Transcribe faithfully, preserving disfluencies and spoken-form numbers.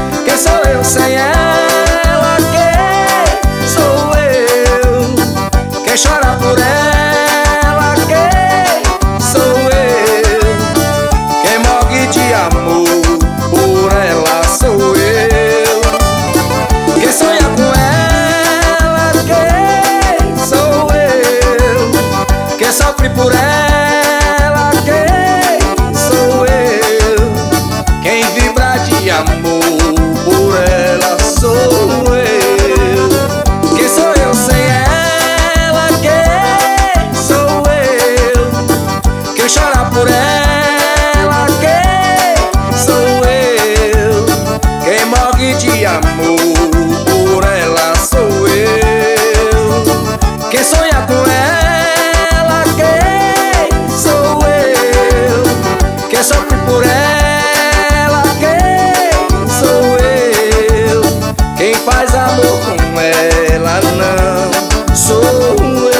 Quem sou eu sem ela? Quem sou eu? Quem chora por ela? Quem sou eu? Quem morre de amor por ela sou eu. Quem sonha com ela? Quem sou eu? Quem sofre por ela? Quem sou eu? Quem vibra de amor por ela sou eu. Quem sou eu sem ela? Quem sou eu? Quem chora por ela? Quem sou eu? Quem morre de amor por ela sou eu. Quem sonha com ela? Quem sou eu? Quem sofre por ela? Quem sou eu? Quem faz amor com ela não sou eu.